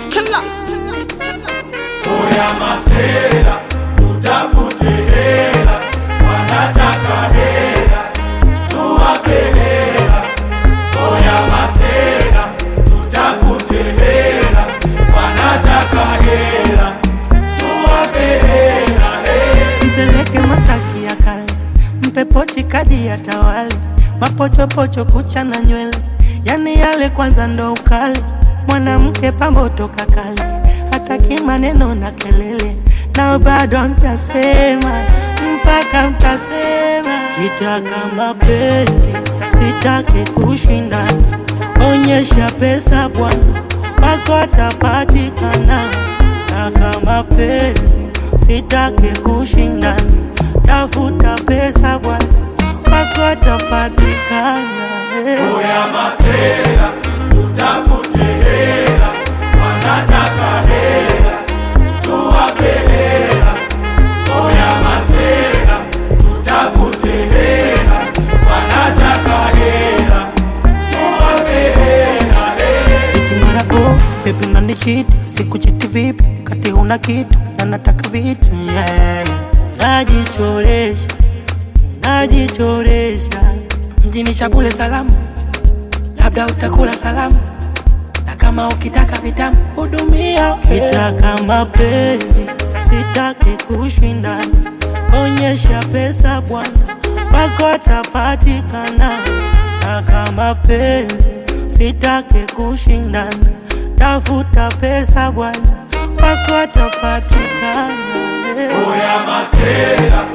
killer. Oya masela, utafute hela, wanataka hela, tuwape hela. Oya masela, utafute hela, wanataka hela, tuwape hela. Mpeleke Masaki ya kale, mpe pochi kadi ya tawali, mapocho pocho kucha na nywele, yani yale kwanza ndo ukali. Mwanamke pambo toka kale, hataki maneno na kelele, na bado mtasema mpaka mtasema. Kitaka mapenzi sitaki kushindana, onyesha pesa bwana wako atapatikana. Kitaka mapenzi sitaki kushindana, tafuta pesa bwana wako atapatikana. Oya masela, utafute hela, wanataka hela, tuwape hela. Oya masela, utafute hela, wanataka hela, tuwape hela. Iti mara baby unanichiti, sikuchiti vipi kati huna kitu na nataka vitu, yeah. Najichoresha, najichoresha mjini Shabule salamu, labda utakula salamu, na kama ukitaka vitamu hudumia. Kitaka mapenzi sitaki kushindana, onyesha pesa bwana wako atapatikana. Kitaka mapenzi sitaki kushindana, tafuta pesa bwana wako atapatikana. Oya masela,